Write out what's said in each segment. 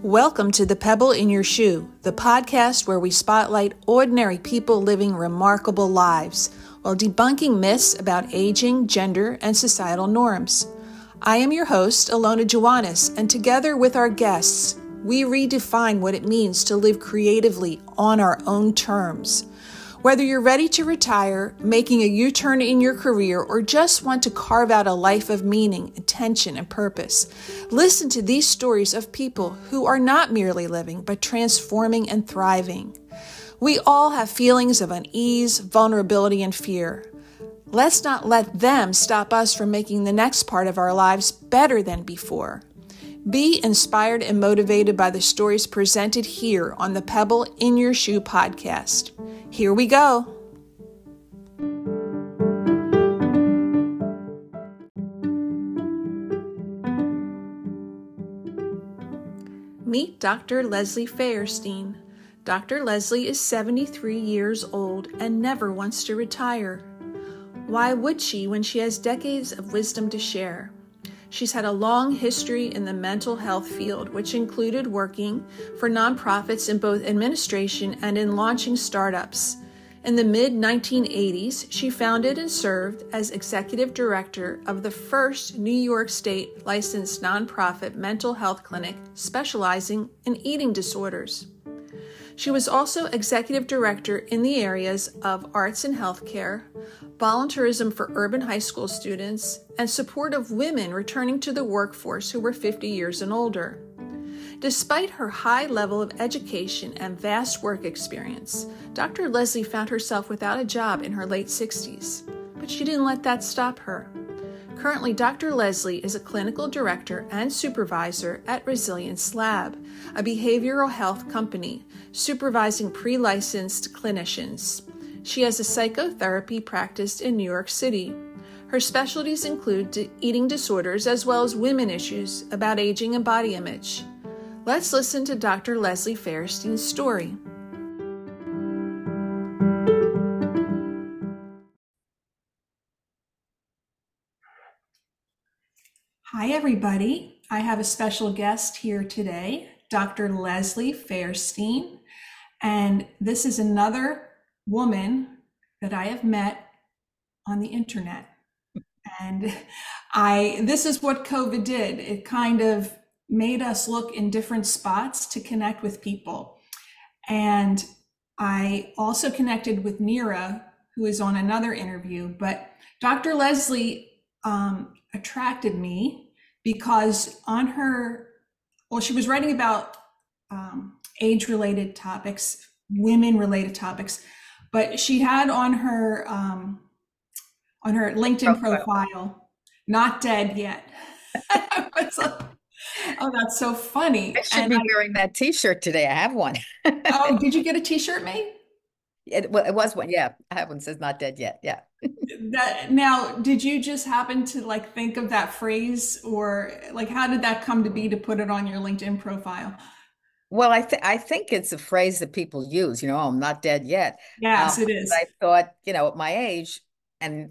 Welcome to The Pebble in Your Shoe, the podcast where we spotlight ordinary people living remarkable lives while debunking myths about aging, gender, and societal norms. I am your host, Alona Joannis, and together with our guests, we redefine what it means to live creatively on our own terms. Whether you're ready to retire, making a U-turn in your career, or just want to carve out a life of meaning, intention, and purpose, listen to these stories of people who are not merely living, but transforming and thriving. We all have feelings of unease, vulnerability, and fear. Let's not let them stop us from making the next part of our lives better than before. Be inspired and motivated by the stories presented here on the Pebble in Your Shoe podcast. Here we go. Meet Dr. Leslie Fairstein. Dr. Leslie is 73 years old and never wants to retire. Why would she when she has decades of wisdom to share? She's had a long history in the mental health field, which included working for nonprofits in both administration and in launching startups. In the mid-1980s, she founded and served as executive director of the first New York State licensed nonprofit mental health clinic specializing in eating disorders. She was also executive director in the areas of arts and healthcare, volunteerism for urban high school students, and support of women returning to the workforce who were 50 years and older. Despite her high level of education and vast work experience, Dr. Leslie found herself without a job in her late 60s, but she didn't let that stop her. Currently, Dr. Leslie is a clinical director and supervisor at Resilience Lab, a behavioral health company supervising pre-licensed clinicians. She has a psychotherapy practice in New York City. Her specialties include eating disorders as well as women issues about aging and body image. Let's listen to Dr. Leslie Fairstein's story. Hi, everybody. I have a special guest here today, Dr. Leslie Fairstein, and this is another woman that I have met on the internet. And this is what COVID did. It kind of made us look in different spots to connect with people. And I also connected with Nira, who is on another interview, but Dr. Leslie attracted me because she was writing about age-related topics, women-related topics, but she had on her LinkedIn profile, "Not dead yet." I was like, oh, that's so funny. I should be wearing that T-shirt today. I have one. Oh, did you get a T-shirt made? It was one. Yeah, I have one that says "Not dead yet." Yeah. Now, did you just happen to think of that phrase, or how did that come to be to put it on your LinkedIn profile? Well, I think it's a phrase that people use. Oh, I'm not dead yet. Yes, it is. I thought, at my age, and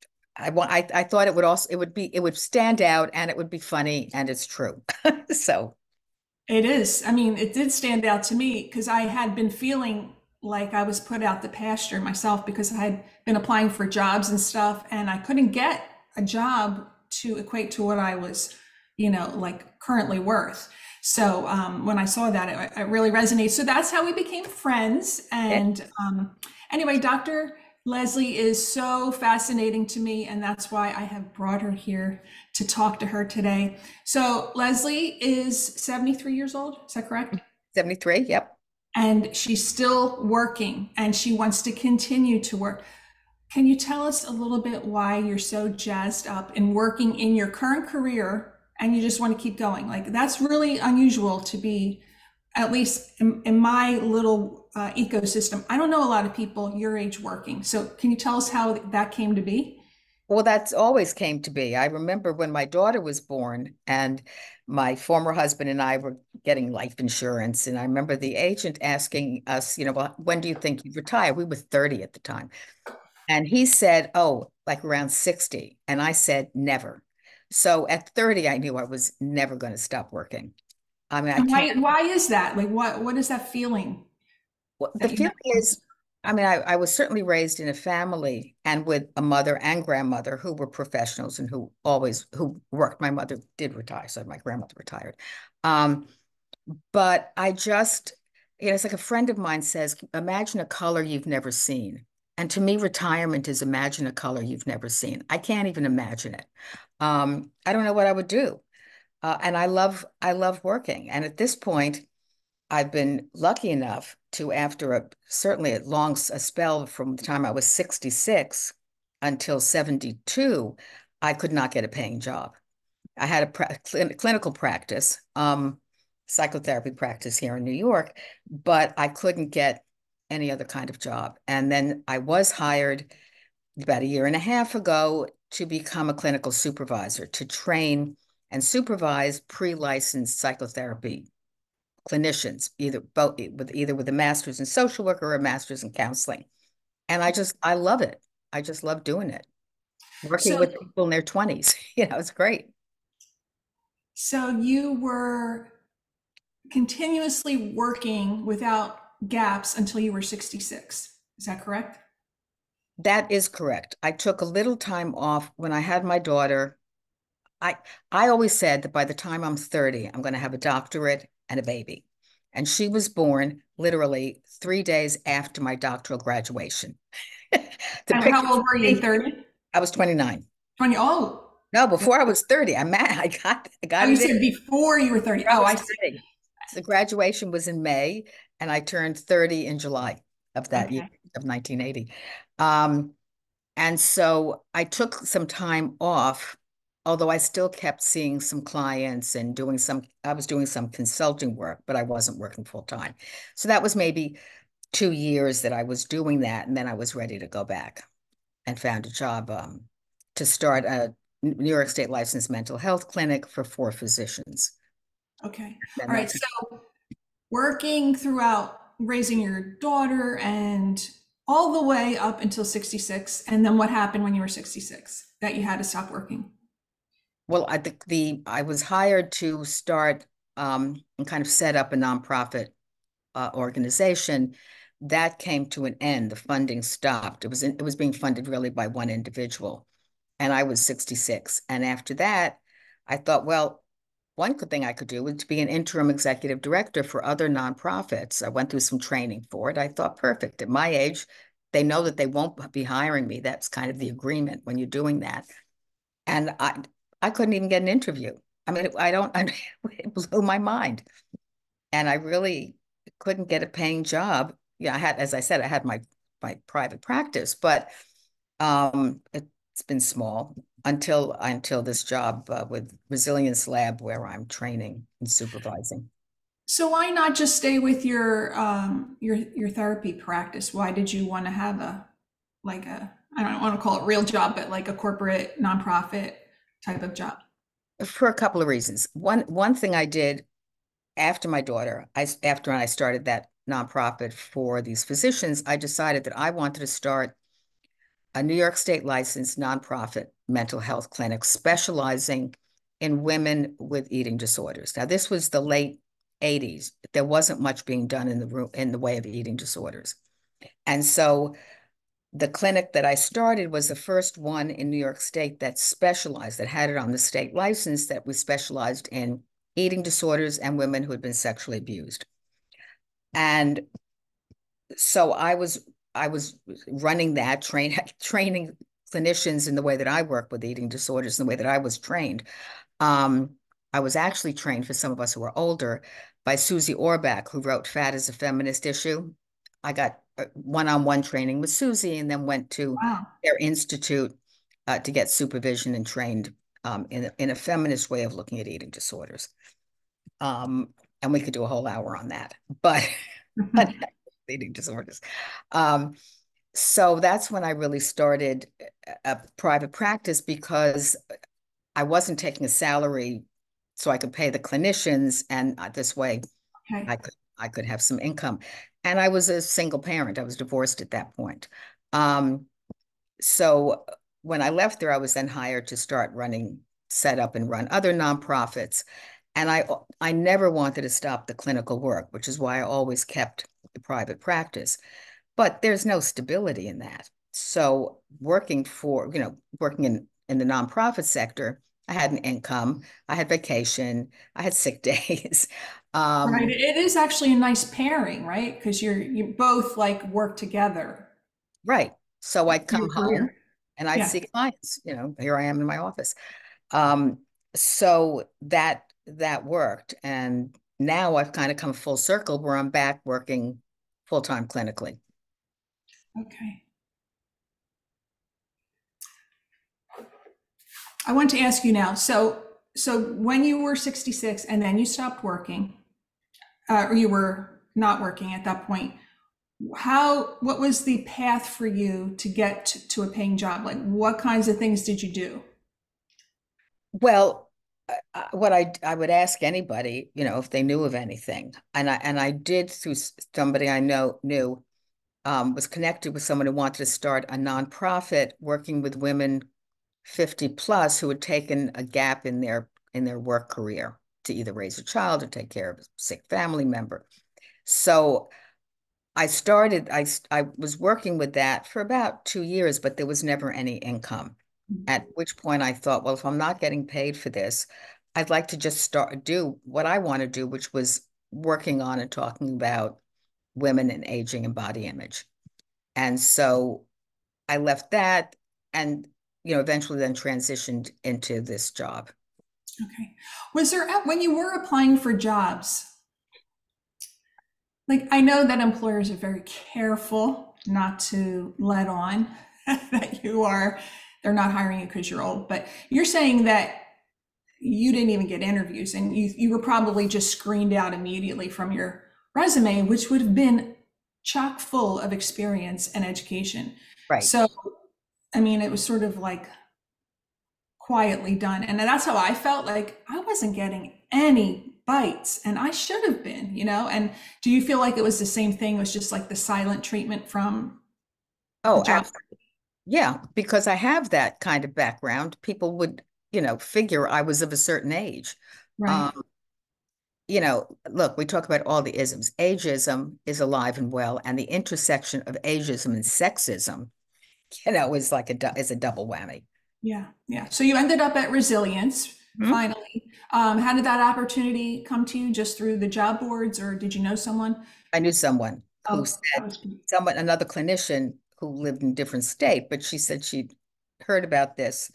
I thought it would stand out and it would be funny, and it's true. So it is. I mean, it did stand out to me because I had been feeling like I was put out the pasture myself because I had been applying for jobs and stuff, and I couldn't get a job to equate to what I was, currently worth. So when I saw that, it really resonated. So that's how we became friends. And anyway, Dr. Leslie is so fascinating to me, and that's why I have brought her here to talk to her today. So Leslie is 73 years old, is that correct? 73, yep. And she's still working, and she wants to continue to work. Can you tell us a little bit why you're so jazzed up in working in your current career and you just want to keep going? That's really unusual to be, at least in my little ecosystem. I don't know a lot of people your age working. So can you tell us how that came to be? Well, that's always came to be. I remember when my daughter was born and my former husband and I were getting life insurance. And I remember the agent asking us, well, when do you think you'd retire? We were 30 at the time. And he said, oh, like around 60. And I said, never. So at 30, I knew I was never going to stop working. I mean, I And can't. why is that? Like what is that feeling Well, the that you feeling never want to? is, I mean, I was certainly raised in a family and with a mother and grandmother who were professionals and who worked. My mother did retire, so my grandmother retired. Um, but I just, it's like a friend of mine says, imagine a color you've never seen. And to me, retirement is imagine a color you've never seen. I can't even imagine it. I don't know what I would do. And I love working. And at this point, I've been lucky enough to, after certainly a spell from the time I was 66 until 72, I could not get a paying job. I had a clinical practice, psychotherapy practice here in New York, but I couldn't get any other kind of job. And then I was hired about a year and a half ago to become a clinical supervisor, to train and supervise pre-licensed psychotherapy clinicians, either with a master's in social work or a master's in counseling. And I love it. I just love doing it. Working So with people in their 20s. It's great. so you were continuously working without gaps until you were 66. Is that correct? That is correct. I took a little time off when I had my daughter. I I always said that by the time I'm 30, I'm going to have a doctorate and a baby. And she was born literally 3 days after my doctoral graduation. The And how pictures, old were you? 30? I was 29. 20? Oh, No, before I was 30. I'm mad. I oh, got you it in. said before you were 30. I Oh, was I see. 30. So graduation was in May, and I turned 30 in July of that year Okay. of 1980. Um, and so I took some time off, although I still kept seeing some clients and I was doing some consulting work, but I wasn't working full time. So that was maybe 2 years that I was doing that. And then I was ready to go back and found a job to start a New York State licensed mental health clinic for 4 physicians. Okay. And All right. that's So working throughout raising your daughter and all the way up until 66. And then what happened when you were 66 that you had to stop working? Well, I think I was hired to start and kind of set up a nonprofit organization. That came to an end. The funding stopped. It was being funded really by one individual, and I was 66. And after that, I thought, well, one good thing I could do was to be an interim executive director for other nonprofits. I went through some training for it. I thought, perfect. At my age, they know that they won't be hiring me. That's kind of the agreement when you're doing that. And I couldn't even get an interview. I mean, it blew my mind. And I really couldn't get a paying job. Yeah, as I said, I had my private practice, but it's been small until this job with Resilience Lab, where I'm training and supervising. So why not just stay with your therapy practice? Why did you want to have a I don't want to call it real job, but like a corporate nonprofit type of job? For a couple of reasons. One thing I did after my daughter, after I started that nonprofit for these physicians, I decided that I wanted to start a New York State licensed nonprofit mental health clinic specializing in women with eating disorders. Now, this was the late 80s. There wasn't much being done in the way of eating disorders. And so the clinic that I started was the first one in New York State that specialized, that had it on the state license, that we specialized in eating disorders and women who had been sexually abused. And so I was running that, training clinicians in the way that I work with eating disorders, in the way that I was trained. Um, I was actually trained, for some of us who are older, by Susie Orbach, who wrote Fat is a Feminist Issue. I got one-on-one training with Susie and then went to Wow. their institute to get supervision and trained in a feminist way of looking at eating disorders. And we could do a whole hour on that, but eating disorders. Um, so that's when I really started a private practice, because I wasn't taking a salary so I could pay the clinicians, and this way Okay. I could have some income. And I was a single parent. I was divorced at that point. Um, so when I left there, I was then hired to set up and run other nonprofits. And I never wanted to stop the clinical work, which is why I always kept the private practice. But there's no stability in that. So working in the nonprofit sector, I had an income, I had vacation, I had sick days. Right. Um, It is actually a nice pairing, right? Because you both like work together right. So I'd for come your home career. and I'd Yeah. see clients. Here I am in my office. Um, so that worked. And now I've kind of come full circle where I'm back working full-time clinically. Okay. I want to ask you now. So when you were 66 and then you stopped working, or you were not working at that point, what was the path for you to get to a paying job? Like what kinds of things did you do? Well, what I would ask anybody, if they knew of anything, and I did through somebody I knew, was connected with someone who wanted to start a nonprofit working with women 50 plus who had taken a gap in their work career to either raise a child or take care of a sick family member. So I was working with that for about 2 years, but there was never any income. At which point I thought, well, if I'm not getting paid for this, I'd like to just do what I want to do, which was working on and talking about women and aging and body image. And so I left that and, eventually then transitioned into this job. Okay. Was there, when you were applying for jobs, like I know that employers are very careful not to let on that they're not hiring you because you're old, but you're saying that you didn't even get interviews and you were probably just screened out immediately from your resume, which would have been chock full of experience and education. Right. So, I mean, it was sort of like quietly done. And that's how I felt, like I wasn't getting any bites and I should have been. And do you feel like it was the same thing? It was just like the silent treatment from the Oh, job? absolutely. Yeah, because I have that kind of background. People would, figure I was of a certain age. Right. Um, Look, we talk about all the isms. Ageism is alive and well, and the intersection of ageism and sexism, is a double whammy. Yeah. Yeah. So you ended up at Resilience Hmm? finally. How did that opportunity come to you? Just through the job boards, or did you know someone? I knew someone who Oh, that said, was good. another clinician who lived in a different state, but she said she'd heard about this.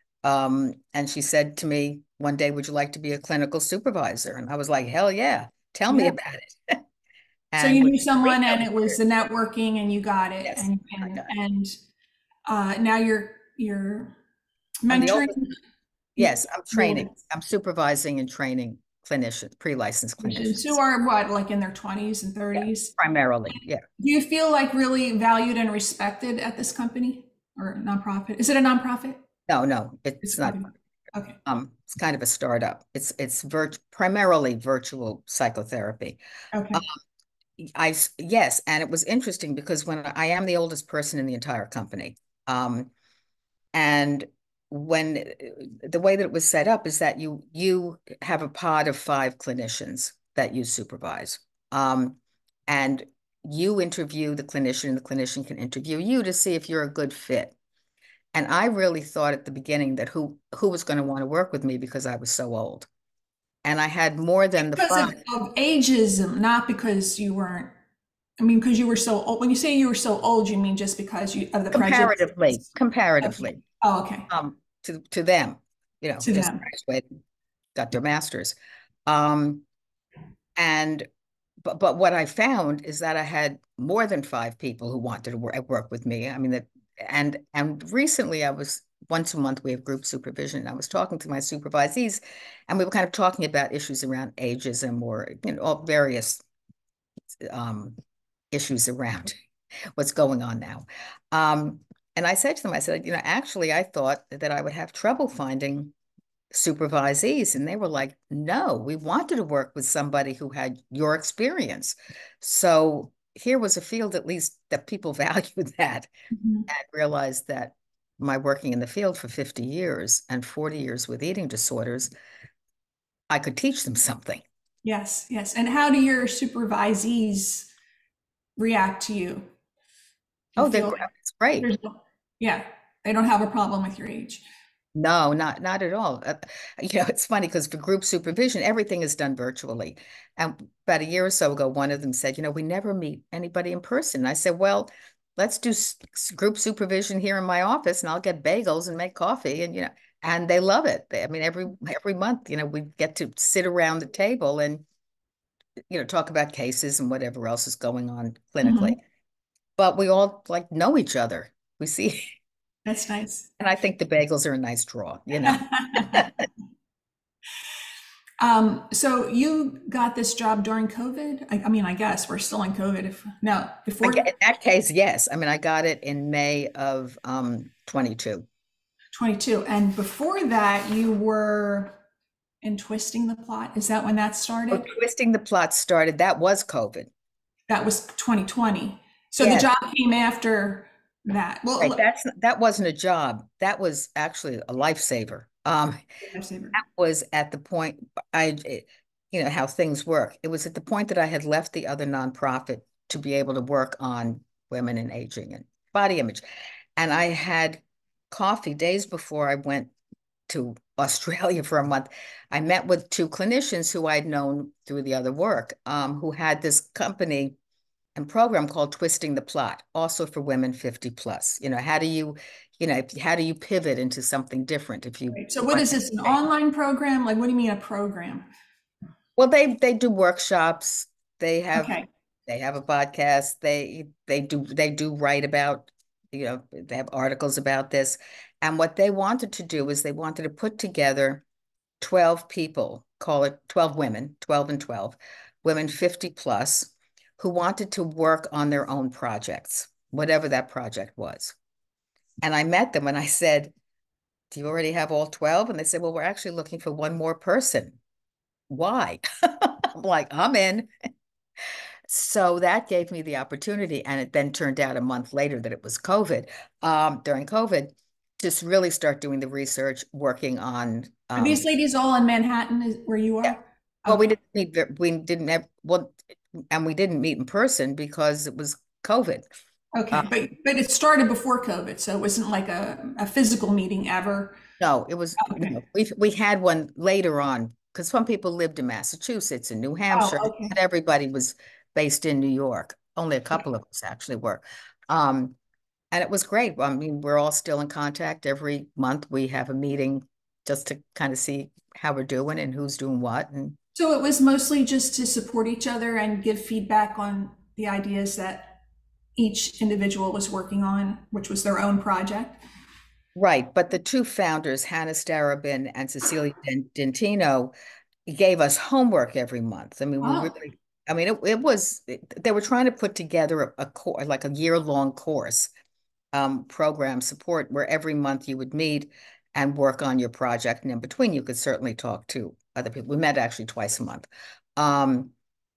And she said to me one day, would you like to be a clinical supervisor? And I was like, hell yeah, tell me Yeah. about it. So And you with knew the degree someone I and was it was there, the networking and you got it yes, and I and got it. and now you're I'm the mentoring oldest. you, Yes, I'm the training. oldest I'm supervising and training clinicians, pre-licensed patients who clinicians, are what, like in their 20s and yeah, 30s. primarily. Yeah. Do you feel like really valued and respected at this company or nonprofit? Is it a nonprofit? No, no, It's it's a not. company. Okay. It's kind of a startup. It's primarily virtual psychotherapy. Um, Okay. yes, and it was interesting because when I am the oldest person in the entire company, um, and when the way that it was set up is that you have a pod of 5 clinicians that you supervise, and you interview the clinician, and the clinician can interview you to see if you're a good fit. And I really thought at the beginning that who was going to want to work with me because I was so old. And I had more than the Because five. of ageism, not because you weren't, I mean, because you were so old. When you say you were so old, you mean just because you of the prejudice? Comparatively, Okay. comparatively, Oh, okay. to them, To just them. graduated, got their masters. Um, and but what I found is that I had more than 5 people who wanted to work with me. I mean that, and recently I was once a month we have group supervision. I was talking to my supervisees, and we were kind of talking about issues around ageism or all various um, issues around what's going on now. Um, and I said to them, I said, actually, I thought that I would have trouble finding supervisees. And they were like, no, we wanted to work with somebody who had your experience. So here was a field, at least, that people valued that Mhm. and realized that my working in the field for 50 years and 40 years with eating disorders, I could teach them something. Yes, yes. And how do your supervisees react to you? Do you Oh, feel it's great. there's yeah, they don't have a problem with your age? No, not at all. It's funny because for group supervision, everything is done virtually. And about a year or so ago, one of them said, we never meet anybody in person. I said, well, let's do group supervision here in my office, and I'll get bagels and make coffee, and they love it. I mean, every month, we get to sit around the table and talk about cases and whatever else is going on clinically. Mhm. But we all like know each other. We see, That's nice. and I think the bagels are a nice draw. So you got this job during COVID? I mean, I guess we're still in COVID. If no, before In that case, yes. I mean, I got it in May of 22. 22, and before that, you were in Twisting the Plot. Is that when that Oh, started? Twisting the Plot started. That was COVID. That was 2020. So the Yes, job came after that. right. Well, That wasn't a job. That was actually a lifesaver. lifesaver. That was at the point how things work. It was at the point that I had left the other nonprofit to be able to work on women and aging and body image. And I had coffee days before I went to Australia for a month. I met with two clinicians who I'd known through the other work, who had this company and program called Twisting the Plot, also for women 50 plus. How do you pivot into something different if you Right. So what want is to this, an change? online program? Like, what do you mean a program? Well, they do workshops. They have Okay. they have a podcast. They do write about, they have articles about this. And what they wanted to do is they wanted to put together 12 people, call it 12 women, 12 and 12, women 50 plus, who wanted to work on their own projects, whatever that project was. And I met them and I said, do you already have all 12? And they said, well, we're actually looking for one more person. Why? I'm like, I'm in. So that gave me the opportunity. And it then turned out a month later that it was COVID, during COVID, just really start doing the research, working on, Are these ladies all in Manhattan, where you yeah. are? Well, Okay. we didn't have, well, and we didn't meet in person because it was COVID. Uh, Okay. But it started before COVID, so it wasn't like a physical meeting ever. no, Okay. we had one later on because some people lived in Massachusetts and New Oh, Hampshire. okay. Not everybody was based in New York. Only a couple of us actually were. Um, and it was great. I mean, we're all still in contact. Every month we have a meeting just to kind of see how we're doing and who's doing what. And So it was mostly just to support each other and give feedback on the ideas that each individual was working on, which was their own project. right. But the two founders, Hannah Starobin and Cecilia Dentino, gave us homework every month. I mean, Oh, they were trying to put together like a year-long course, program support where every month you would meet and work on your project. And in between, you could certainly talk to other people. We met actually twice a month. Um,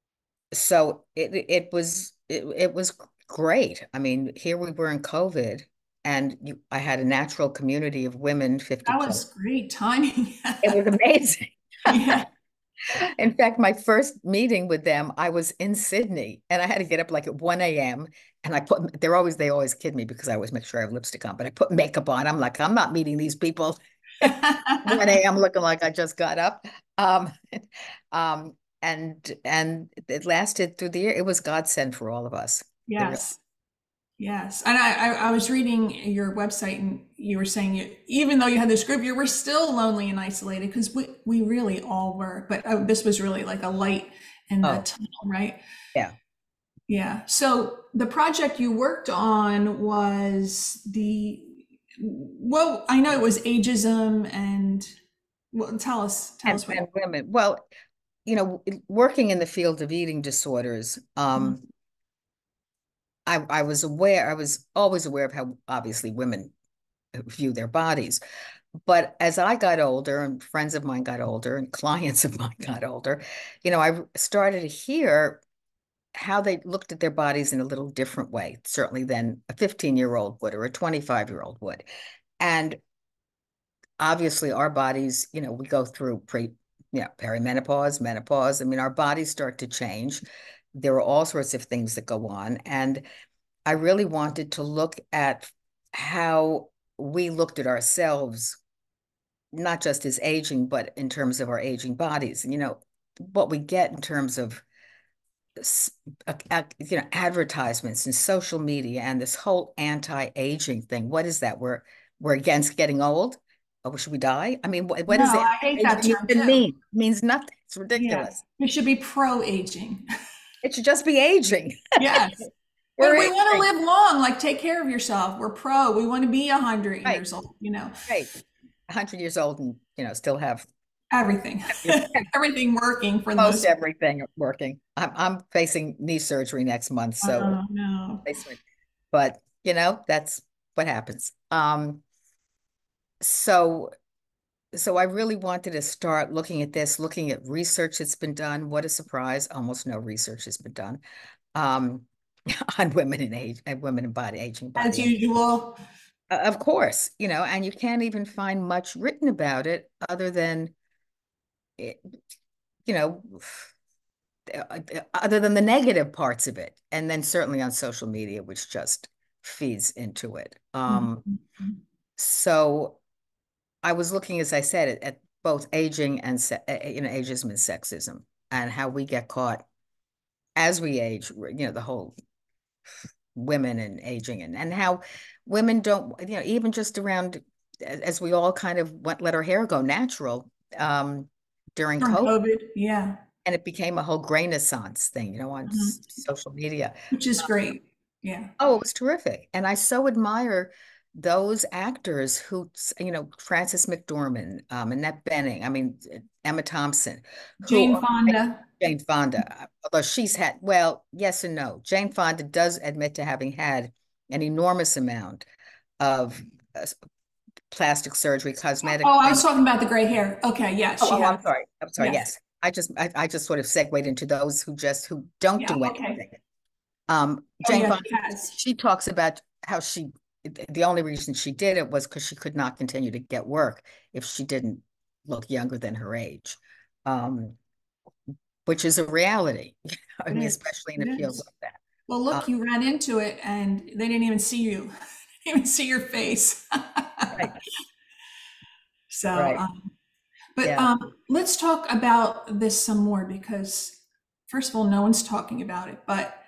so it was great. I mean, here we were in COVID, and I had a natural community of women 50 that plus. was great timing. It was amazing. Yeah. In fact, my first meeting with them, I was in Sydney and I had to get up like at 1 a.m. And they always kid me because I always make sure I have lipstick on, but I put makeup on. I'm like, I'm not meeting these people at 1 a.m. looking like I just got up. Um, and it lasted through the year. It was godsend for all of us. Yes. Yes. And I was reading your website and you were saying even though you had this group, you were still lonely and isolated because we really all were. But this was really like a light in the Oh, tunnel, right? yeah. Yeah. So the project you worked on was well, I know it was ageism and well, tell And, us what. and women. Well, working in the field of eating disorders, I was always aware of how obviously women view their bodies. But as I got older and friends of mine got older and clients of mine got older, I started to hear how they looked at their bodies in a little different way, certainly than a 15-year-old would or a 25-year-old would. And obviously our bodies, we go through perimenopause, menopause. I mean, our bodies start to change. There are all sorts of things that go on. And I really wanted to look at how we looked at ourselves, not just as aging, but in terms of our aging bodies. And, what we get in terms of advertisements and social media and this whole anti-aging thing. What is that? We're against getting old. Oh, should we die? I mean, what No, does I hate that anti-aging term even too. mean? It means nothing. It's Yeah. ridiculous. We should be pro-aging. It should just be aging. Yes. We're But we want to aging. live long, like take care of yourself. We're pro. We want to be 100 Right, years old. right. 100 years old and, still have Everything. Everything working for the most most. everything working. I'm facing knee surgery next month, so Oh, no. but that's what happens. So I really wanted to start looking at this, looking at research that's been done. What a surprise. Almost no research has been done um, on women in age and women in body aging, As body age. usual. Of course, and you can't even find much written about it other than, you know, other than the negative parts of it. And then certainly on social media, which just feeds into it. Mhm. So I was looking, as I said, at both aging and ageism and sexism, and how we get caught as we age. The whole women and aging, and how women don't. Even just around as we all kind of let our hair go natural during During COVID, COVID, yeah. and it became a whole renaissance thing. On Mhm. social media. Which is great. Yeah. Oh, it was terrific. And I so admire those actors who, Frances McDormand, Annette Bening, I mean, Emma Thompson, who Jane are Fonda. Jane Fonda, although she's had, well, yes and no. Jane Fonda does admit to having had an enormous amount of plastic surgery, cosmetic. Oh, I was talking about the gray hair. Okay, yes, Oh, she has. I'm sorry. I'm sorry. Yes. Yes. I just sort of segued into those who don't Yeah, do okay. anything. Oh, Jane yeah, Fonda, she has. she talks about how the only reason she did it was because she could not continue to get work if she didn't look younger than her age, um, which is a reality. I It mean, is. especially in It a field is. like that. Well, Um, look, you ran into it and they didn't even see you. They didn't even see your face. right, So, right, but yeah, let's talk about this some more because, first of all, no one's talking about it. But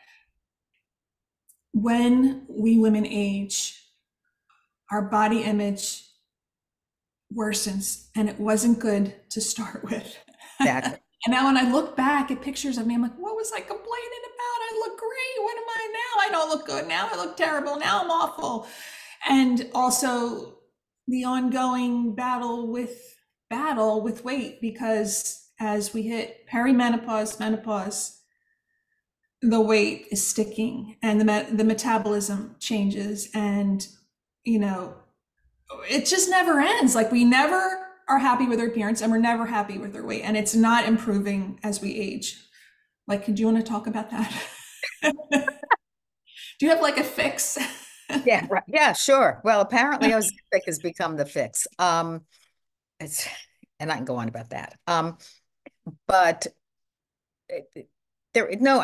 when we women age, our body image worsens, and it wasn't good to start with. exactly. And now when I look back at pictures of me, I'm like, what was I complaining about? I look great. What am I now? I don't look good. Now I look terrible. Now I'm awful. And also the ongoing battle with weight because as we hit perimenopause, menopause, the weight is sticking and the metabolism changes and you know it just never ends. Like we never are happy with our appearance and we're never happy with our weight and it's not improving as we age. Like, do you want to talk about that? Do you have like a fix? Yeah, right. Yeah, sure. Well, apparently Ozempic has become the fix. It's and I can go on about that. But there, no,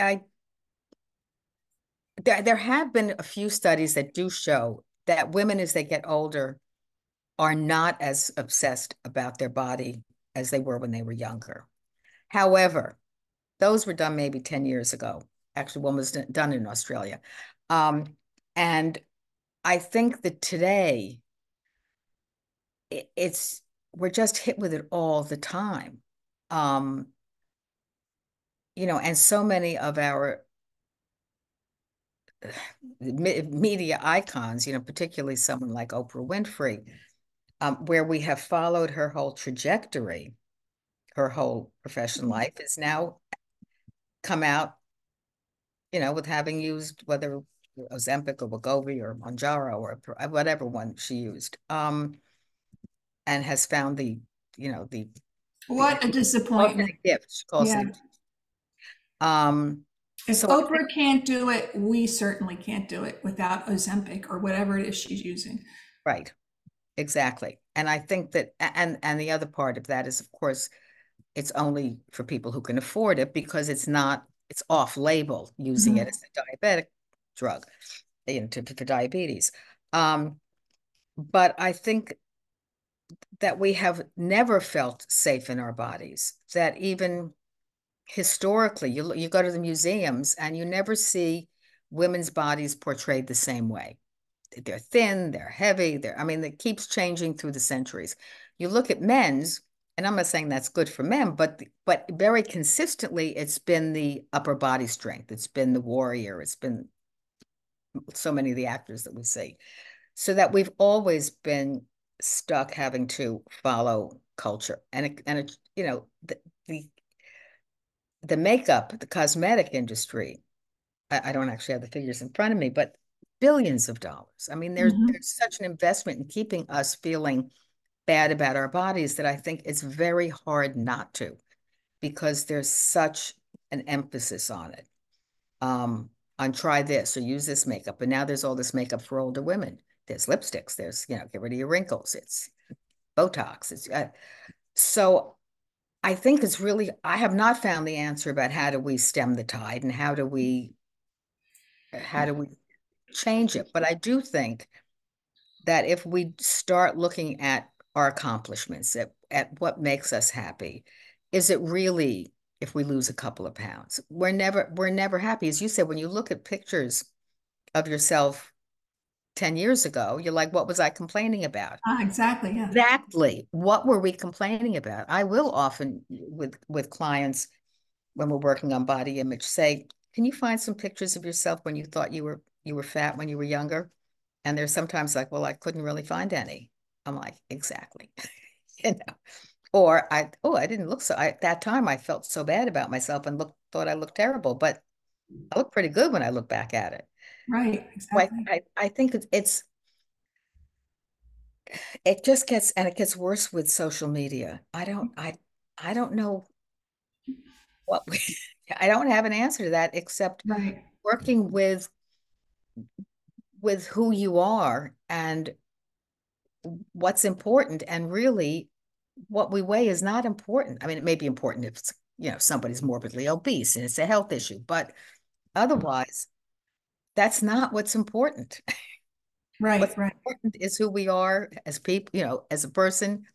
there have been a few studies that do show that women, as they get older, are not as obsessed about their body as they were when they were younger. However, those were done maybe 10 years ago. Actually, one was done in Australia. And I think that today it's we're just hit with it all the time. Um, and so many of our media icons, particularly someone like Oprah Winfrey, where we have followed her whole trajectory, her whole professional life, is now come out, with having used whether Ozempic or Wegovy or Mounjaro or whatever one she used, and has found the What a calls it disappointment. a gift. She calls it Yeah. a gift. Um, If so I think Oprah can't do it, we certainly can't do it without Ozempic or whatever it is she's using. right, exactly. And I think that, and the other part of that is, of course, it's only for people who can afford it because it's off label using it Mhm. as a diabetic drug, for diabetes. Um, but I think that we have never felt safe in our bodies, that even historically, you go to the museums and you never see women's bodies portrayed the same way. They're thin, they're heavy, I mean, it keeps changing through the centuries. You look at men's, and I'm not saying that's good for men, but very consistently, it's been the upper body strength. It's been the warrior. It's been so many of the actors that we see. So that we've always been stuck having to follow culture. The the makeup, the cosmetic industry, I don't actually have the figures in front of me, but billions of dollars. I mean, Mhm. there's such an investment in keeping us feeling bad about our bodies that I think it's very hard not to, because there's such an emphasis on it. On try this or use this makeup. And now there's all this makeup for older women. There's lipsticks, there's, get rid of your wrinkles. It's Botox. So I think I have not found the answer about how do we stem the tide and how do we change it. But I do think that if we start looking at our accomplishments, at what makes us happy, is it really if we lose a couple of pounds? We're never happy. As you said, when you look at pictures of yourself 10 years ago, you're like, what was I complaining about? Ah, exactly. Yeah. Exactly. What were we complaining about? I will often with clients when we're working on body image say, can you find some pictures of yourself when you thought you were fat when you were younger? And they're sometimes like, well, I couldn't really find any. I'm like, exactly. you know. Or I didn't look so at that time I felt so bad about myself and thought I looked terrible, but I look pretty good when I look back at it. Right. Like Exactly. I think it gets worse with social media. I don't know what we, I don't have an answer to that except Right. working with who you are and what's important, and really what we weigh is not important. I mean, it may be important if it's, somebody's morbidly obese and it's a health issue, but otherwise that's not what's important. Right. What's Right. important is who we are as people, as a person,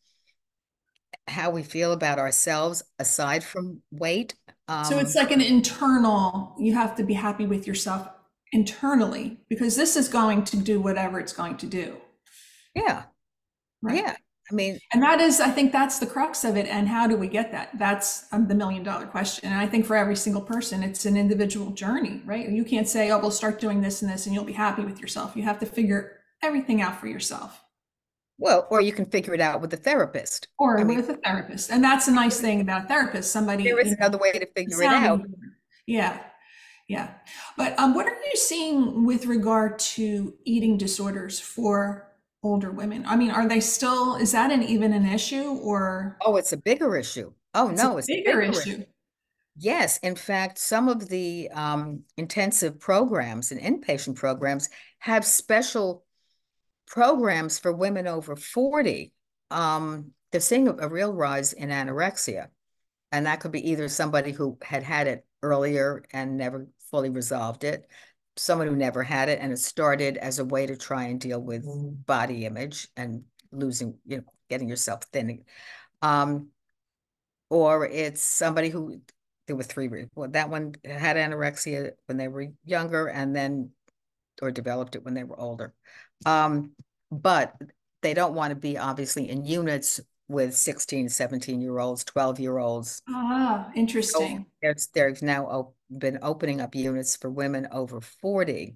how we feel about ourselves aside from weight. So it's um like an internal, you have to be happy with yourself internally because this is going to do whatever it's going to do. yeah, Right. yeah, I mean, And that is, I think that's the crux of it. And how do we get that? That's the $1 million question. And I think for every single person, it's an individual journey, right? You can't say, oh, we'll start doing this and this and you'll be happy with yourself. You have to figure everything out for yourself well, or you can figure it out with a therapist. or I mean, with a therapist. And that's a nice thing about a therapist, somebody, there is another way to a figure it sounding out. board. Yeah. Yeah. But what are you seeing with regard to eating disorders for older women? I mean, are they still, is that even an issue or Oh, it's a bigger issue. Oh it's a no, it's a bigger bigger issue. issue? Yes, in fact, some of the intensive programs and inpatient programs have special programs for women over 40. They're seeing a real rise in anorexia. And that could be either somebody who had had it earlier and never fully resolved it, someone who never had it and it started as a way to try and deal with body image and losing, getting yourself thin. Um, or it's somebody who there were three. Well, that one had anorexia when they were younger and then or developed it when they were older. Um, but they don't want to be obviously in units with 16, 17-year-olds, 12-year-olds. Ah, So interesting. there's now been opening up units for women over 40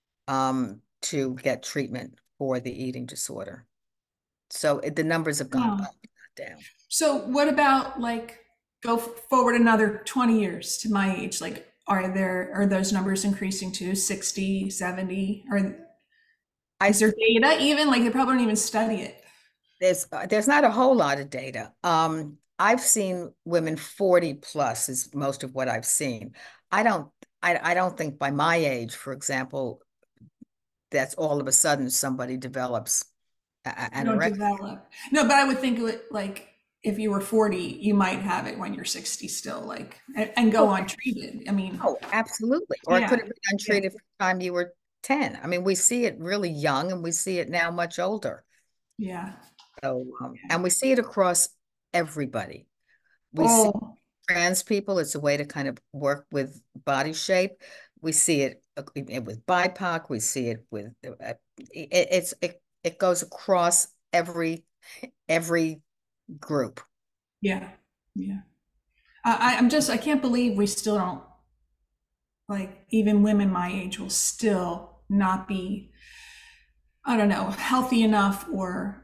to get treatment for the eating disorder. So the numbers have gone Oh. up, not down. So what about like go forward another 20 years to my age? Like, are those numbers increasing to 60, 70? Or I is there data even? Like they probably don't even study it. there's not a whole lot of data. I've seen women 40 plus is most of what I've seen. I don't I don't think by my age, for example, that's all of a sudden somebody develops You don't anorexia. develop. No, but I would think it would like if you were 40, you might have it when you're 60 still, like, and go Oh, untreated. I mean, oh, absolutely. Or it could yeah, have been yeah, untreated from the time you were 10. I mean, we see it really young and we see it now much older. yeah. So, and we see it across everybody. We see Oh, trans people, it's a way to kind of work with body shape. We see it with BIPOC, we see it with it goes across every group. yeah, yeah. I can't believe we still don't, like, even women my age will still not be, I don't know, healthy enough or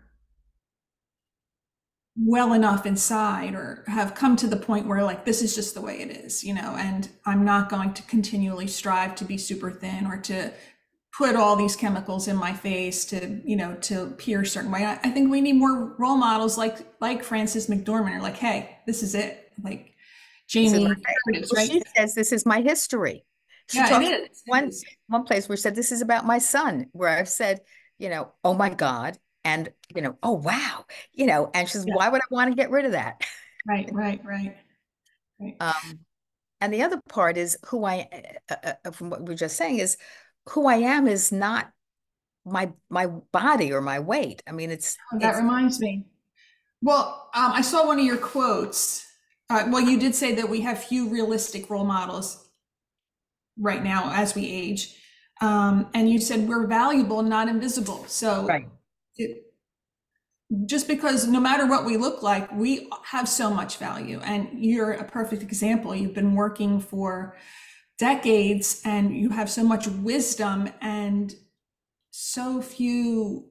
well enough inside, or have come to the point where, like, this is just the way it is, and I'm not going to continually strive to be super thin or to put all these chemicals in my face to, to appear a certain way. I think we need more role models like Frances McDormand, or like, hey, this is it. Like This is my, Jamie Curtis, well, right? she says this is my history. She Yeah, it talks is. It one is. one place where she said this is about my son, where I've said, oh my God, and oh wow, and she says, Yeah. why would I want to get rid of that? Right, right, right, right. Um, and the other part is from what we were just saying, is who I am is not my body or my weight. I mean, Oh, that it's reminds me. Well, I saw one of your quotes. Well, you did say that we have few realistic role models right now as we age. And you said we're valuable, not invisible. So right. it, just because no matter what we look like, we have so much value. And you're a perfect example. You've been working for decades and you have so much wisdom, and so few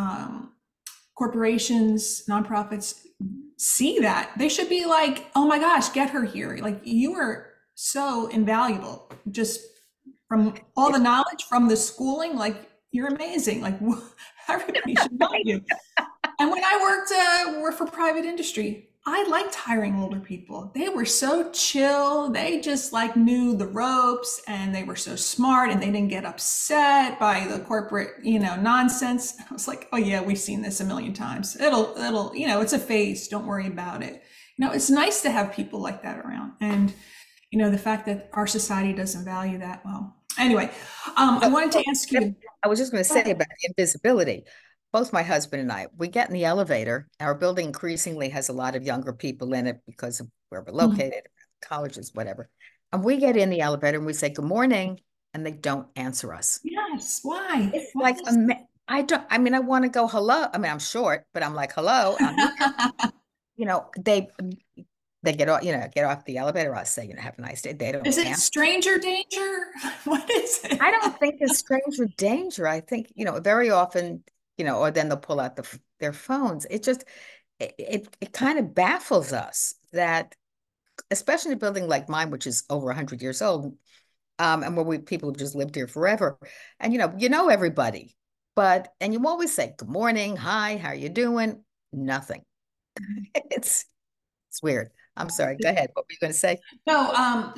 corporations, nonprofits see that. They should be like, oh my gosh, get her here. Like, you are so invaluable just from all the knowledge, from the schooling. Like, you're amazing. Like, everybody should know you. And when I worked for private industry, I liked hiring older people. They were so chill. They just like knew the ropes, and they were so smart, and they didn't get upset by the corporate, nonsense. I was like, oh yeah, we've seen this a million times. It'll, it's a phase. Don't worry about it. It's nice to have people like that around. And, the fact that our society doesn't value that. Well, anyway, I So, wanted to ask you. I was just going to say about the invisibility. Both my husband and I, we get in the elevator. Our building increasingly has a lot of younger people in it because of where we're located, colleges, whatever. And we get in the elevator and we say, good morning, and they don't answer us. Yes, why? It's Why like, is I don't, I mean, I want to go hello. I mean, I'm short, but I'm like, hello, I'm here. that? You know, they they get off the elevator. I say, have a nice day. They don't Is it answer. stranger danger? What is it? I don't think it's stranger danger. I think, very often, or then they'll pull out their phones. It just, it kind of baffles us that, especially in a building like mine, which is over 100 years old, and where people have just lived here forever, and everybody, and you always say good morning, hi, how you doing? Nothing. It's it's weird. I'm sorry. Go ahead. What were you going to say? No,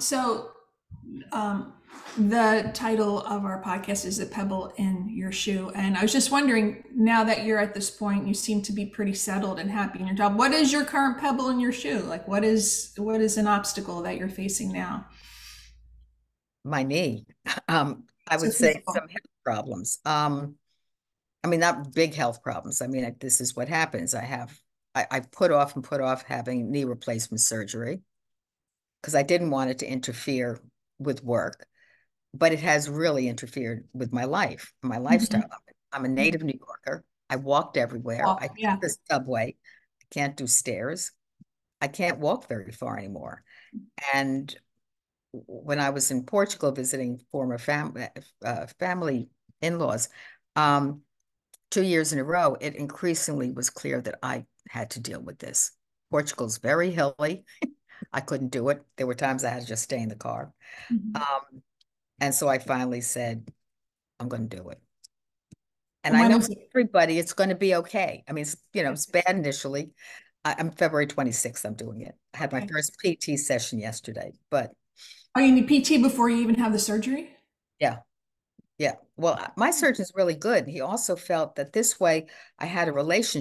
um, the title of our podcast is "A Pebble in Your Shoe," and I was just wondering, now that you're at this point, you seem to be pretty settled and happy in your job. What is your current pebble in your shoe? Like, what is an obstacle that you're facing now? My knee. I So would say physical. some health problems. I mean, not big health problems. I mean, this is what happens. I put off and put off having knee replacement surgery because I didn't want it to interfere with work, but it has really interfered with my life, my lifestyle. Mhm. I'm a native New Yorker. I walked everywhere. I Walk, took yeah. the subway. I can't do stairs. I can't walk very far anymore. And when I was in Portugal visiting former family in-laws, um, 2 years in a row, it increasingly was clear that I had to deal with this. Portugal's very hilly. I couldn't do it. There were times I had to just stay in the car. Mhm. Um, and so I finally said, I'm going to do it. And And I when know is for it? everybody, it's going to be okay. I mean, it's bad initially. I'm February 26th, I'm doing it. I had my Okay. first PT session yesterday, but Oh, you need PT before you even have the surgery? yeah. Yeah. Well, my surgeon's really good. He also felt that this way I had a relationship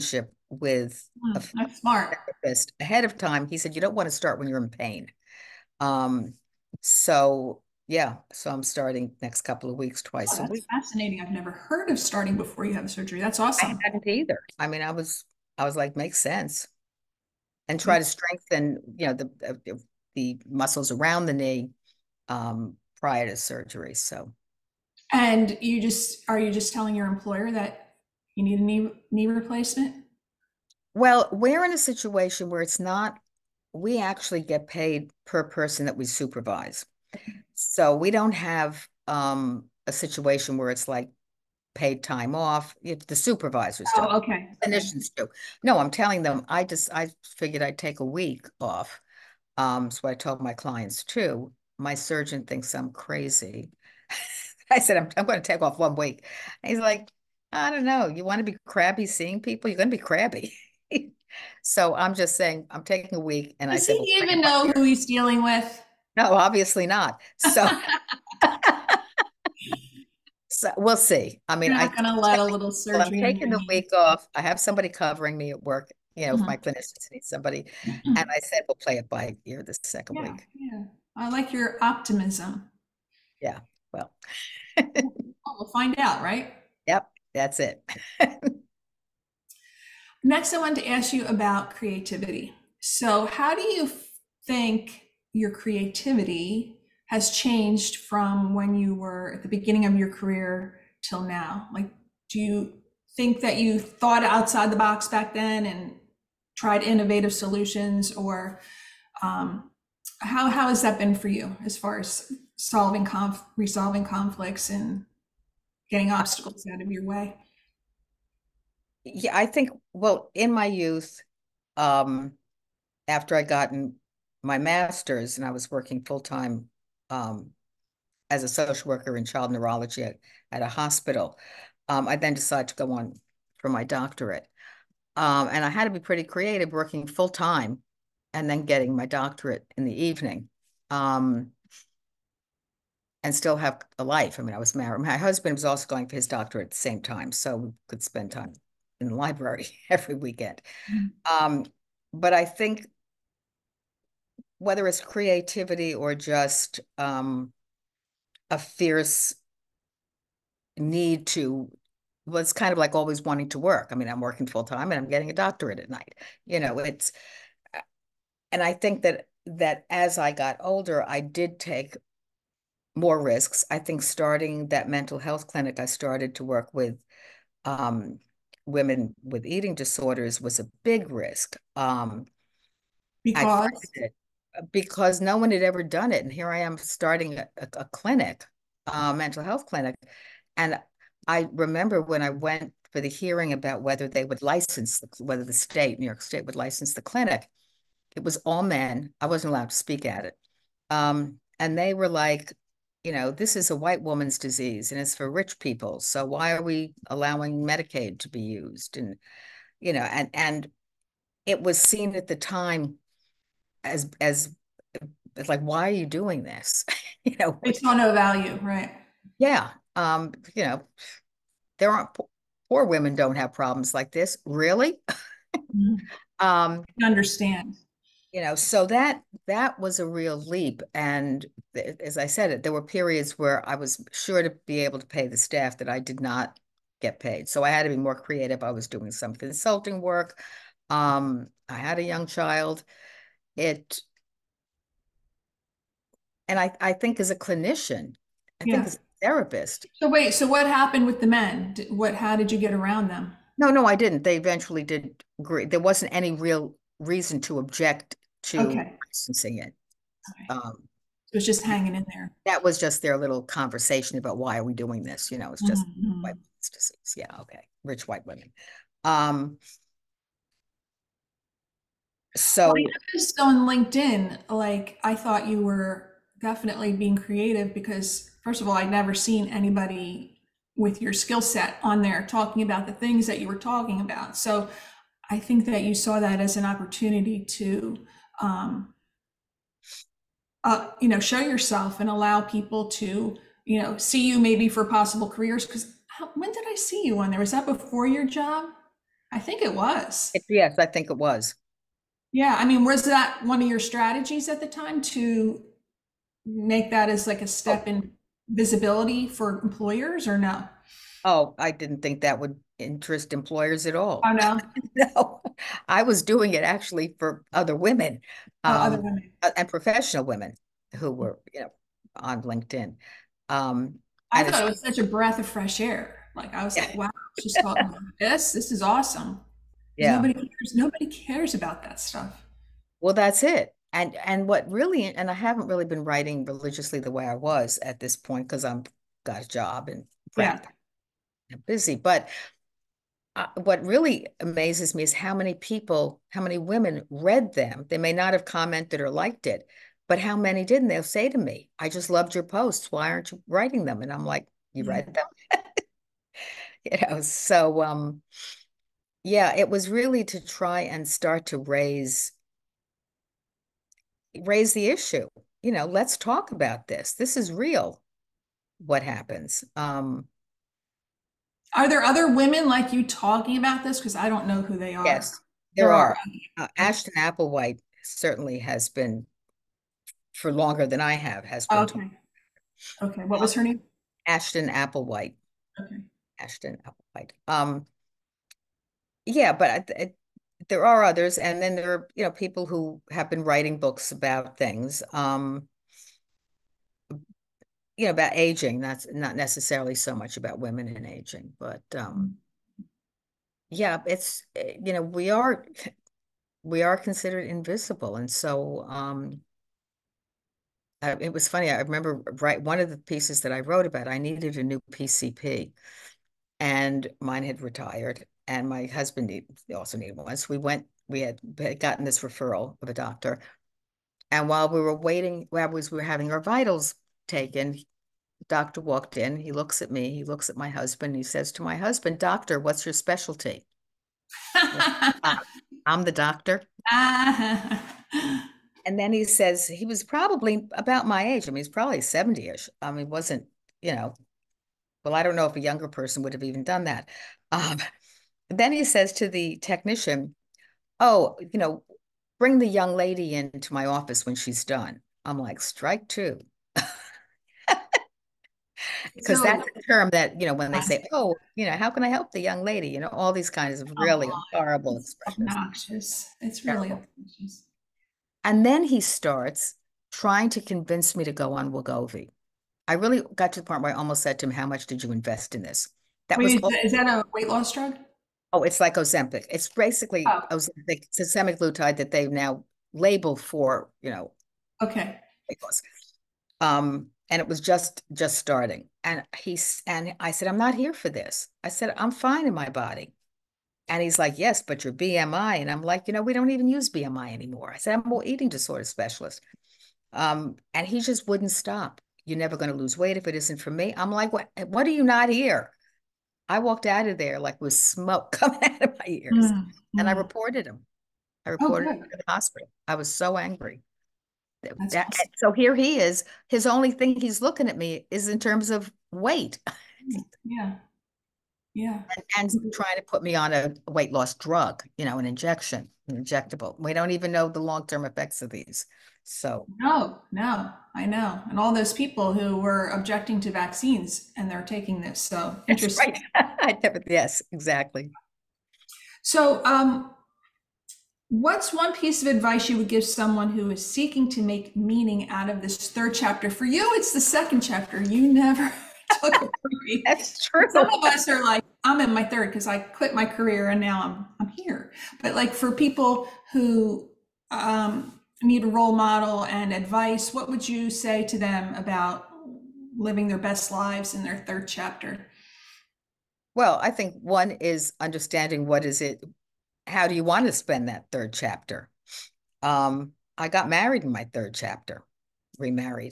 with a That's smart. therapist ahead of time. He said, you don't want to start when you're in pain. Um, so yeah, so I'm starting next couple of weeks, Oh, twice a that's week. fascinating. I've never heard of starting before you have surgery. That's I awesome. hadn't either. I mean, I was like, makes sense. And Yeah. try to strengthen, the muscles around the knee prior to surgery. So, And are you just telling your employer that you need a knee replacement? well, we're in a situation where it's not, we actually get paid per person that we supervise. So we don't have a situation where it's like paid time off. The supervisors do, Oh, okay. Okay. clinicians do. No, I'm telling them, I figured I'd take a week off. So I told my clients too. My surgeon thinks I'm crazy. I said, I'm going to take off 1 week. And he's like, I don't know. You want to be crabby seeing people? You're going to be crabby. So I'm just saying, I'm taking a week. And I Does said, he well, play it even by know ear. who he's dealing with? No, obviously not. So, so we'll see. I mean, You're not going to let a little well, I'm surgery on your taking the knee. week off. I have somebody covering me at work, if my Mhm. clinicians need somebody. And I said, we'll play it by ear the second Yeah, week. yeah. I like your optimism. Yeah. Well, Well, we'll find out, right? yep, that's it. Next, I wanted to ask you about creativity. So, how do you think your creativity has changed from when you were at the beginning of your career till now? Like, do you think that you thought outside the box back then and tried innovative solutions, or um, how has that been for you as far as resolving conflicts and getting obstacles out of your way? Yeah, I think, well, in my youth, um, after I gotten my master's and I was working full time as a social worker in child neurology at a hospital, I then decided to go on for my doctorate. And I had to be pretty creative working full time and then getting my doctorate in the evening. And still have a life. I mean, I was married. My husband was also going for his doctorate at the same time, so we could spend time in the library every weekend. Um, but I think whether it's creativity or just a fierce need to, well, it's kind of like always wanting to work. I mean, I'm working full time and I'm getting a doctorate at night. It's, and I think that as I got older, I did take more risks. I think starting that mental health clinic, I started to work with um, women with eating disorders was a big risk. I Because funded it because no one had ever done it. And here I am starting a clinic, a mental health clinic. And I remember when I went for the hearing about whether they would license, whether the state, New York State, would license the clinic, it was all men. I wasn't allowed to speak at it. And they were like, this is a white woman's disease and it's for rich people. So why are we allowing Medicaid to be used? And, and it was seen at the time as it's like, why are you doing this? You know, they saw no value, right? yeah. There aren't poor women don't have problems like this. Really? Mhm. Um, Understand. so that was a real leap. And as I said, there were periods where I was sure to be able to pay the staff that I did not get paid. So I had to be more creative. I was doing some consulting work. I had a young child. It and I think as a clinician, I think Yeah. as a therapist, So wait, so what happened with the men? How did you get around them? no, I didn't. They eventually did agree. There wasn't any real reason to object to Okay. licensing it. Okay. Um, It was just hanging in there. that was just their little conversation about why are we doing this? It's just white Mhm. women's disease. Yeah, okay. Rich white women. Um, Well, I so noticed on LinkedIn, like I thought you were definitely being creative because first of all, I'd never seen anybody with your skill set on there talking about the things that you were talking about. So I think that you saw that as an opportunity to, um, show yourself and allow people to, see you maybe for possible careers. Because when did I see you on there? Was that before your job? I think it was. Yes, I think it was. Yeah, I mean, was that one of your strategies at the time to make that as like a Oh, step in visibility for employers or no? oh, I didn't think that would interest employers at all. Oh no. No, I was doing it actually for other women, Oh, other women. and professional women who were, on LinkedIn. Um, I and thought it's, it was such a breath of fresh air. Like I was yeah, like, wow, she's talking about this. This is awesome. Because yeah. nobody cares. Nobody cares about that stuff. Well, that's it. And what really, and I haven't really been writing religiously the way I was at this point because I'm got a job and Yeah. practice and busy. But what really amazes me is how many people, how many women read them. They may not have commented or liked it, but how many didn't? They'll say to me, "I just loved your posts. Why aren't you writing them?" And I'm like, "You Yeah. read them?" So yeah, it was really to try and start to raise the issue. Let's talk about this. This is real, what happens. Are there other women like you talking about this? Because I don't know who they are. Yes, there There are. are. Ashton Applewhite certainly has been, for longer than I have, has been talking. Okay. Okay. What was her name? Ashton Applewhite. Okay. Ashton Applewhite. Yeah, but there are others, and then there are, people who have been writing books about things, about aging. That's not necessarily so much about women and aging, but yeah, it's we are considered invisible, and so it was funny. I remember one of the pieces that I wrote about. I needed a new PCP, and mine had retired, and my husband also needed one. So we had gotten this referral of a doctor, and while we were waiting, while we were having our vitals taken, the doctor walked in. He looks at me. He looks at my husband. He says to my husband, "Doctor, what's your specialty?" "Ah, I'm the doctor." And then he says he was probably about my age. I mean, he's probably 70-ish. He wasn't, you know, well, I don't know if a younger person would have even done that. Um, then he says to the technician, "Oh, bring the young lady into my office when she's done." I'm like, strike two. Because So that's a term that, when they say, "Oh, how can I help the young lady?" All these kinds of oh, really horrible it's expressions. obnoxious. It's really Terrible. obnoxious. And then he starts trying to convince me to go on Wegovy. I really got to the point where I almost said to him, "How much did you invest in this?" That was Wait, all. is that a weight loss drug? Oh, it's like Ozempic. It's basically Oh, Ozempic, systemic glutide that they've now labeled for, okay. weight loss. And it was just starting. And I said, "I'm not here for this." I said, "I'm fine in my body." And he's like, "Yes, but your BMI." And I'm like, "We don't even use BMI anymore." I said, "I'm a eating disorder specialist." And he just wouldn't stop. "You're never going to lose weight if it isn't for me." I'm like, what do you not hear? I walked out of there like with smoke coming out of my ears. Mm, And I mm. reported him. I Oh, reported him good. to the hospital. I was so angry. That's awesome. So here he is. His only thing he's looking at me is in terms of weight Yeah, yeah. and trying to put me on a weight loss drug, an injection, an injectable. We don't even know the long-term effects of these. So No, no, I know. And all those people who were objecting to vaccines and they're taking this. So that's interesting. right. Yes, exactly. So, what's one piece of advice you would give someone who is seeking to make meaning out of this third chapter? For you, it's the second chapter. You never took a break. That's true. Some of us are like, I'm in my third because I quit my career and now I'm here. But like for people who need a role model and advice, what would you say to them about living their best lives in their third chapter? Well, I think one is understanding what is it, how do you want to spend that third chapter? I got married in my third chapter, remarried.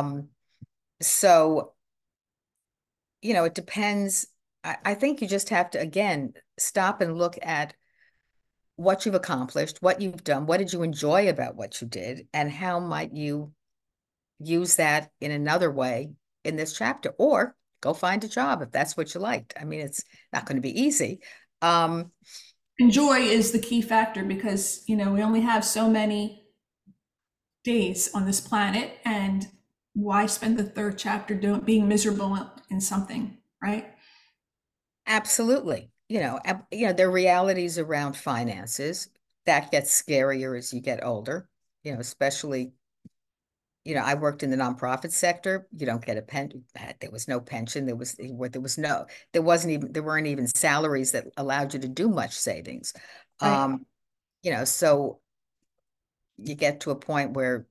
So, it depends. I think you just have to, again, stop and look at what you've accomplished, what you've done, what did you enjoy about what you did, and how might you use that in another way in this chapter, or go find a job if that's what you liked. I mean, it's not going to be easy. Um, And joy is the key factor because, we only have so many days on this planet, and why spend the third chapter being miserable in something, right? Absolutely. There are realities around finances that gets scarier as you get older, especially, I worked in the nonprofit sector. You don't get a pen. There was no pension. There weren't even salaries that allowed you to do much savings. Right. So you get to a point where,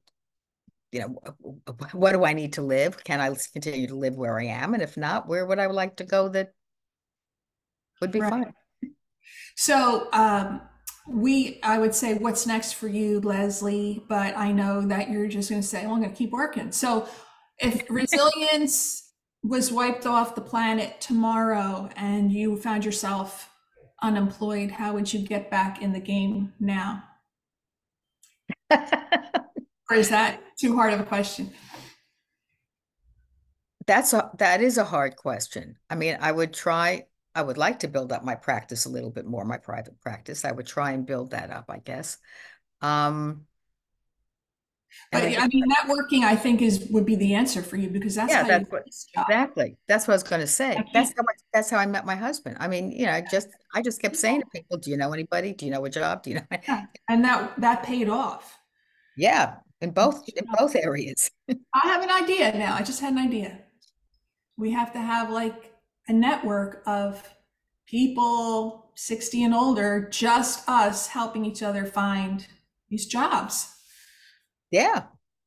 what do I need to live? Can I continue to live where I am? And if not, where would I like to go that would be Right. fine? So, I would say, what's next for you, Leslie? But I know that you're just going to say, well, I'm going to keep working. So, if resilience was wiped off the planet tomorrow and you found yourself unemployed, how would you get back in the game now? Or is that too hard of a question? That is a hard question. I mean, I would like to build up my practice a little bit more, my private practice. I would try and build that up, I guess. Um, and But I I just, mean, networking, I think, would be the answer for you because that's yeah, how you get this job. that's what I was going to I say. can't. That's how I met my husband. I mean, I just kept saying to people, do you know anybody? Do you know a job? Do you know? Yeah. And that paid off. Yeah, in both areas. I have an idea now. I just had an idea. We have to have like a network of people 60 and older, just us helping each other find these jobs. Yeah,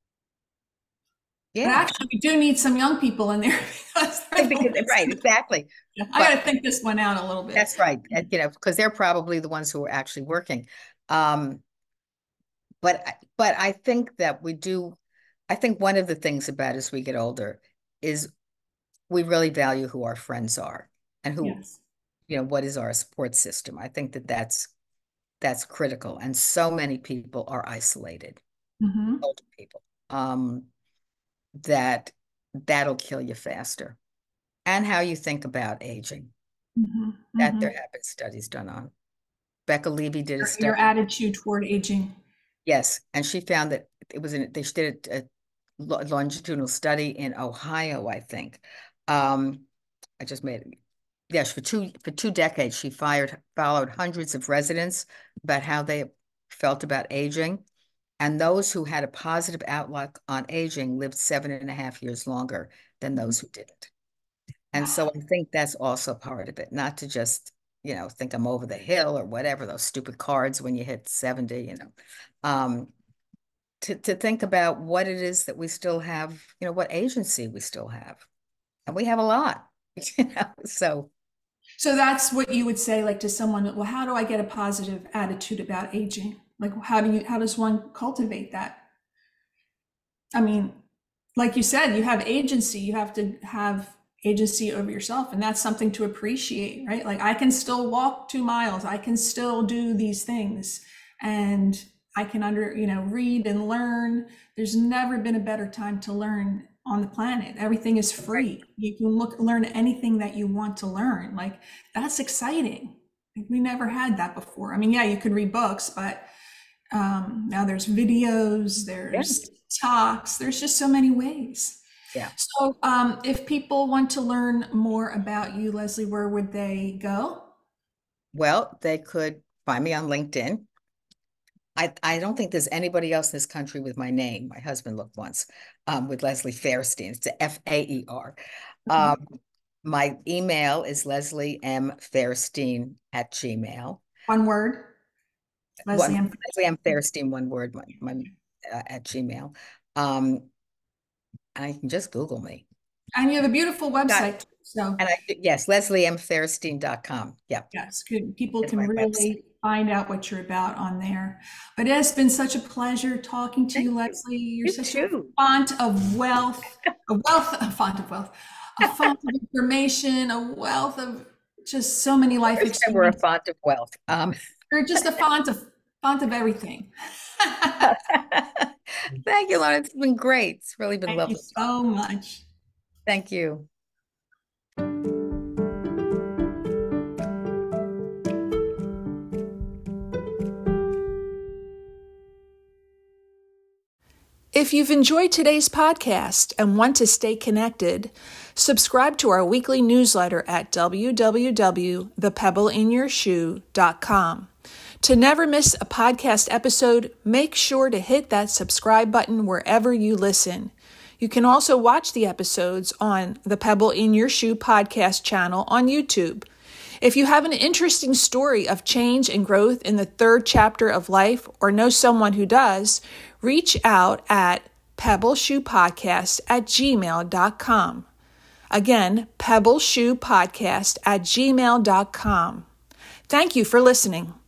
But yeah. actually, we do need some young people in there because they're the Because, ones. right, exactly. I got But to think this one out a little bit. that's right. And, because they're probably the ones who are actually working. Um, but I think that we do. I think one of the things about as we get older is we really value who our friends are and who, Yes. what is our support system. I think that that's critical. And so many people are isolated, Hmm. older people, that that'll kill you faster. And how you think about aging. Hmm. That there Hmm. have been studies done on. Becca Levy did a Your study. attitude toward aging. Yes, and she found that they did a longitudinal study in Ohio, I think. I just made it. Yes, for 2 decades, she followed hundreds of residents about how they felt about aging. And those who had a positive outlook on aging lived 7.5 years longer than those who didn't. And so I think that's also part of it, not to just, think I'm over the hill or whatever, those stupid cards when you hit 70. Um, to think about what it is that we still have, what agency we still have. And we have a lot, so So that's what you would say, like to someone, well, how do I get a positive attitude about aging? Like, how does one cultivate that? I mean, like you said, you have agency, you have to have agency over yourself, and that's something to appreciate, right? Like, I can still walk 2 miles, I can still do these things, and I can read and learn. There's never been a better time to learn on the planet. Everything is right. free. You can learn anything that you want to learn. Like, that's exciting. Like, we never had that before. I mean, yeah, you could read books, but now there's videos, Yeah, there's talks, there's just so many ways. yeah. So, if people want to learn more about you, Leslie, where would they go? Well, they could find me on LinkedIn. I don't think there's anybody else in this country with my name. My husband looked once, with Leslie Fairstein. It's a Faer. Okay. Um, my email is lesliemfairstein@gmail. One word, Leslie. One I'm Leslie M. Fairstein, one word, at Gmail. Um, I can just Google me. and you have a beautiful Got website too. So, yes, lesliemfairstein.com. Yeah, yes, people is can my website. really find out what you're about on there. But it has been such a pleasure talking to Thank you, you. Leslie. You're You such a too. font of wealth, a font of wealth, a font of information, a wealth of just so many life First time we're a experiences. font of wealth. You're just a font of everything. Thank you, Lauren. It's been great. It's really been Thank you lovely talking. so much. Thank you. If you've enjoyed today's podcast and want to stay connected, subscribe to our weekly newsletter at www.thepebbleinYourShoe.com. To never miss a podcast episode, make sure to hit that subscribe button wherever you listen. You can also watch the episodes on the Pebble in Your Shoe podcast channel on YouTube. If you have an interesting story of change and growth in the third chapter of life or know someone who does, reach out at pebbleshoepodcast@gmail.com. Again, pebbleshoepodcast@gmail.com. Thank you for listening.